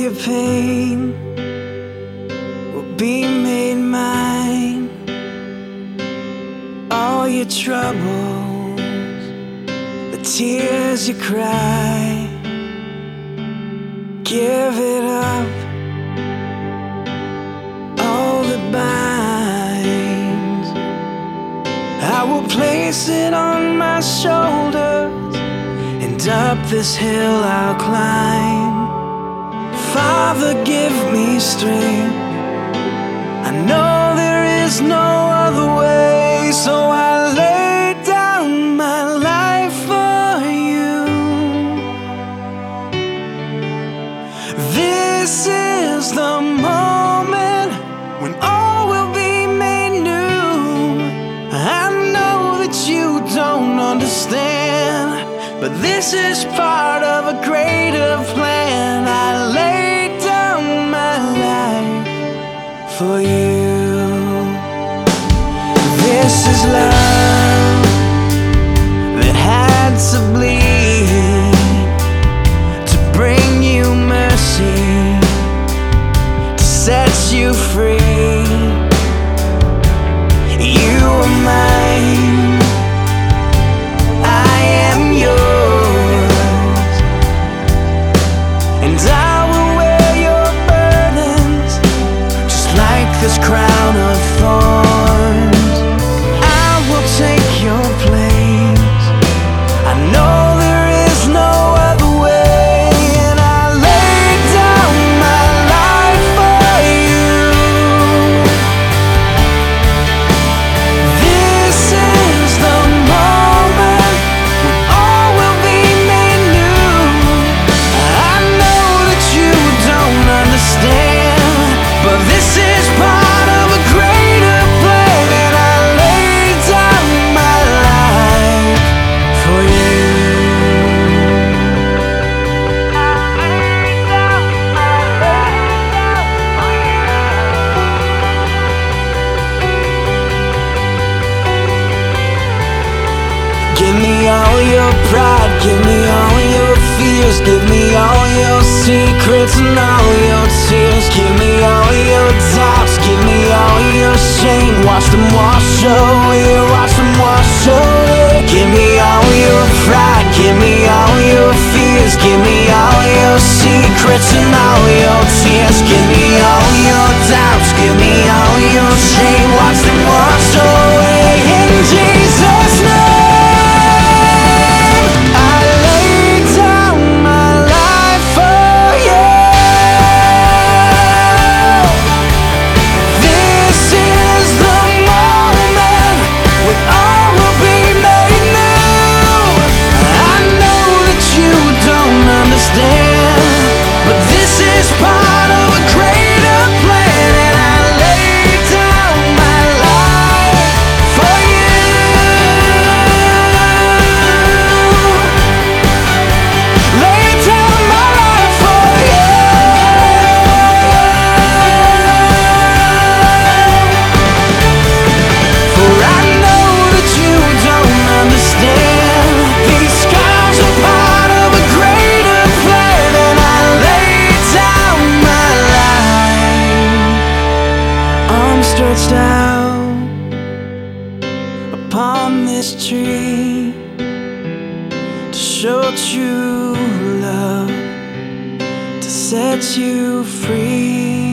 your pain will be made mine. All your troubles, the tears you cry, give it up. All that binds, I will place it on my shoulders, and up this hill I'll climb. Father, give me strength. I know there is no other way, so I lay down my life for you. This is the moment when all will be made new. I know that you don't understand, but this is part of a greater plan. I lay down my life for you. This is love that had to bleed to bring you mercy, to set you free. You are mine, I am yours, and I will wear your burdens just like this crown of thorns. I will take your place. I know there is no other way, and I lay down my life for you. This is the moment when all will be made new. I know that you don't understand, but this is part of a greater plan, and I lay down my life for you. Give me all your pride, give me all your fears, give me all your secrets and all your tears. Give me all your doubts, give me all your shame. Watch them wash away, watch them wash away. Give me all your pride, give me all your fears, give me all your secrets and all your tears. Give me all your doubts, give me all your shame. Watch them wash away in Jesus' name. I lay down my life for you. This is the moment when all will be made new. I know that you don't understand, but this is part of a greater plan, and I lay down my life for you. Lay down my life for you. For I know that you don't understand. These scars are part of a greater plan, and I lay down my life. Arms stretched out upon this tree to show true love, to set you free.